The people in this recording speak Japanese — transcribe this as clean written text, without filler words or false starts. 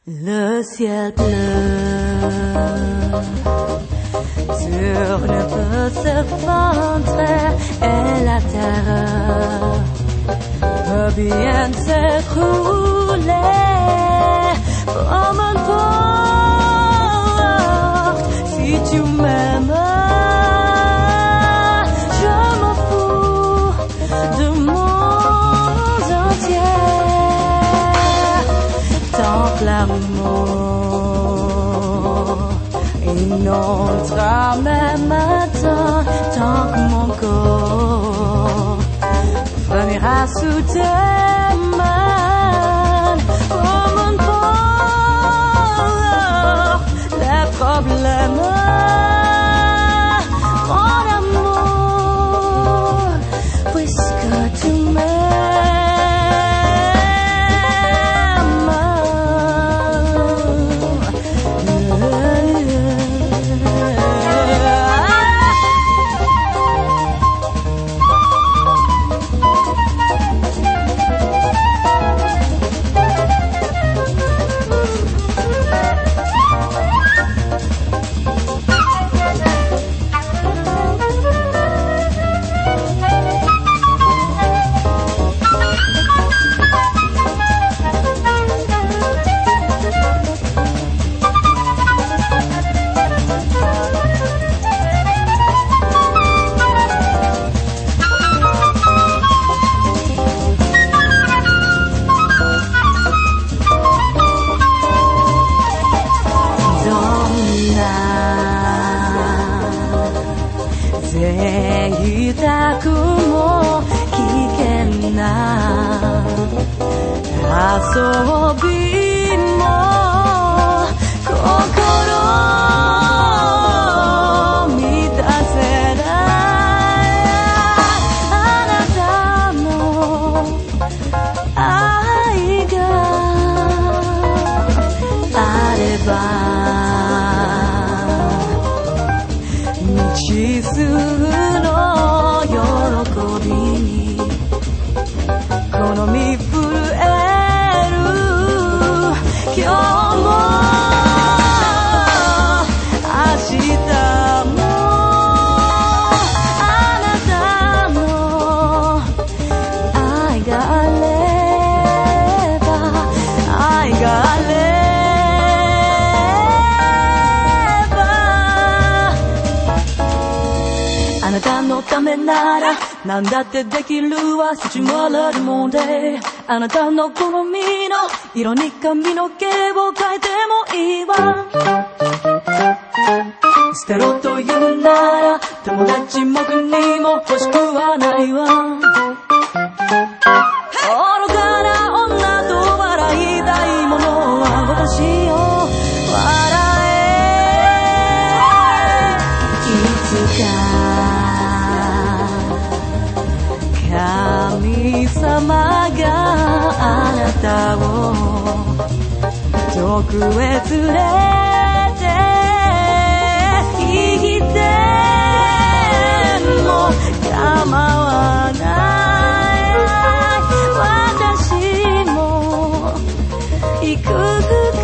Le ciel bleu sur ne peut se fendre et la terre peut bien s'écrouler comme un porte. Si tu m'aimes, je m'en fous de mon entier. Tant que l'amour inondera mes matins, tant que mon corps frémira sous tes mains, comme un port, les problèmes, mon amour, puisque tu m'aimes.贅沢も危険な遊びも心満たせないあなたの愛があれば道すの喜びにこの身震える今日も明日もあなたの愛があれば愛があれあなたのためなら何だってできるわ Si tu me le demandais あなたの好みの色に髪の毛を変えてもいいわ捨てろと言うなら友達も国も欲しくはないわ愚かな女と笑いたいものは私よ笑えいつか神様があなたを遠くへ連れて行っても構わない私も行く